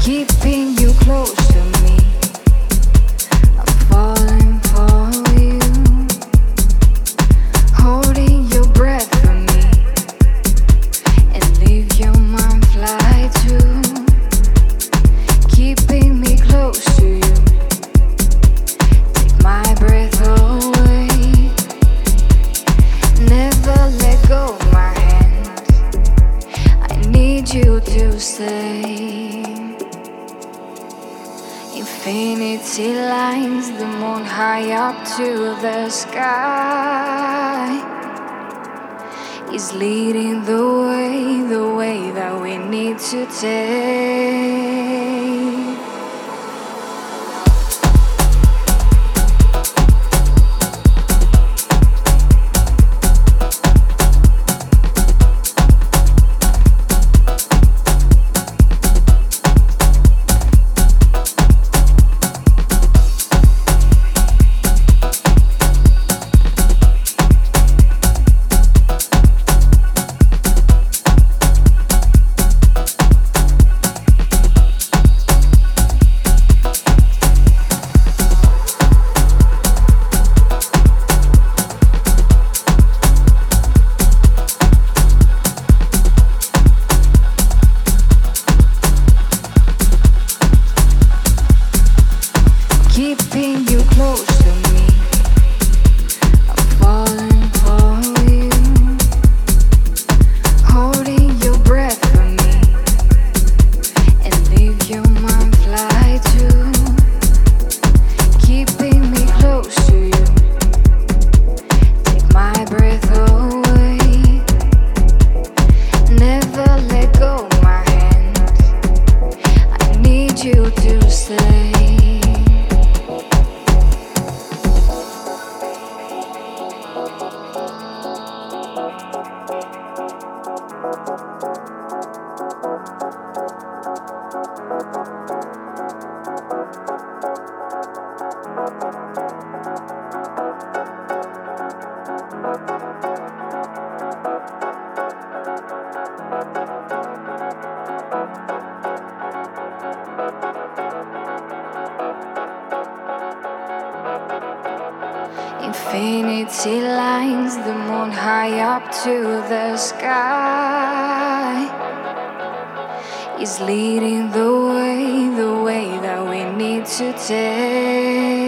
keeping you close to me. I'm falling for you, holding your breath for me, and leave your mind fly too. Keeping me close to you, take my breath away. Never let go of my hand, I need you to stay. Infinity lines, the moon high up to the sky is leading the way that we need to take. Keeping you close to me, I'm falling for you, holding your breath for me, and leave your mind fly too. Keeping me close to you, take my breath away. Never let go of my hand, I need you to stay. Infinity lines, the moon high up to the sky is leading the way that we need to take.